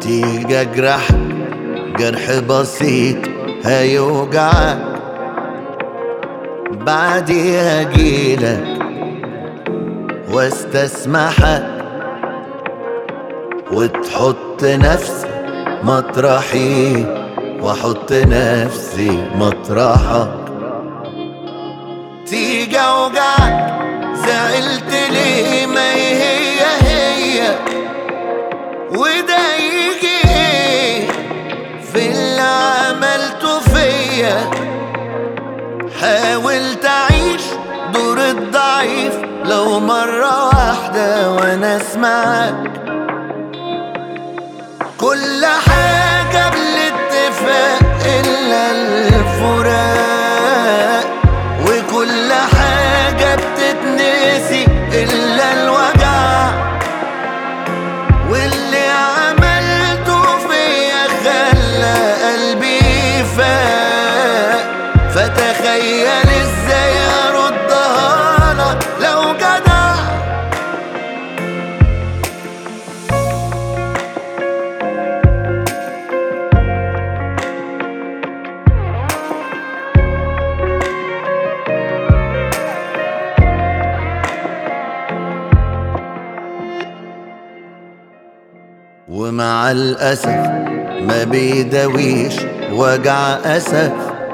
تيجي اجرح جرح بسيط هيوجعك، بعديها اجيلك واستسمحك وتحط نفسك مطرحي واحط نفسي مطرحك. تيجي اوجعك زعلت ليه، ما هي وده يجي ايه في اللي عملته فيا. حاول تعيش دور الضعيف لو مرة واحدة وانا اسمعك. كل حاجة بالاتفاق إلا الفراق، وكل حاجة بتتنسي إلا الوجع. واللي عملته فيا خلى قلبي فاق، فتخيل ازاي اردها لك لو جدع. ومع الأسف ما بيداويش وجع أسف.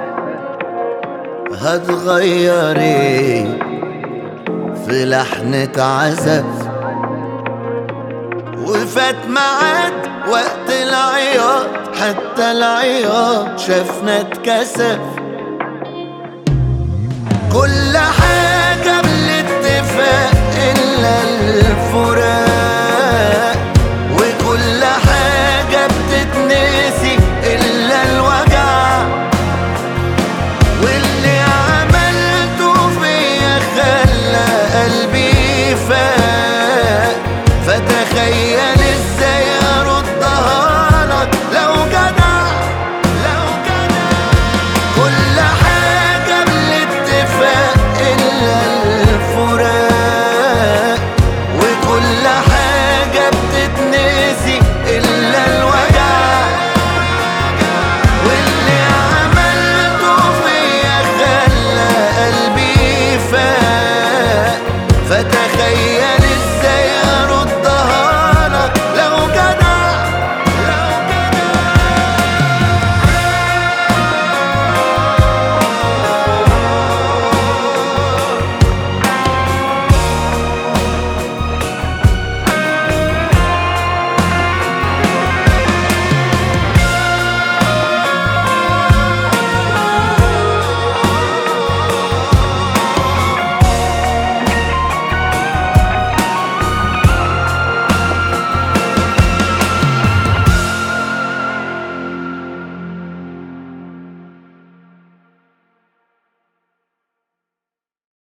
هتغير ايه في لحنة عزف؟ وفات معاد وقت العياط، حتى العياط شافنا اتكسف. كل